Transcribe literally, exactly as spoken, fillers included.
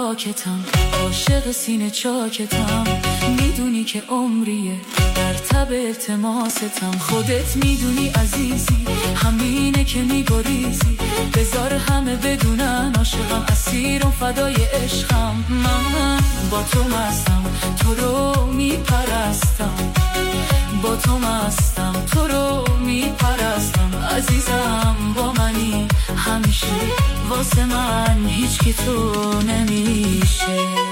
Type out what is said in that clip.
پاکتم، عاشق سینه چاکتم. میدونی که عمریه در تب التماستم. خودت میدونی عزیزی همینه که میگریزی. بذار همه بدونن عاشقم، اسیرم فدای عشقم. من با تو مستم، تو رو میپرستم. با تو مستم، تو رو میپرستم. عزیزم با منی همیشه، واسه من هیچ کی تو نمیشه.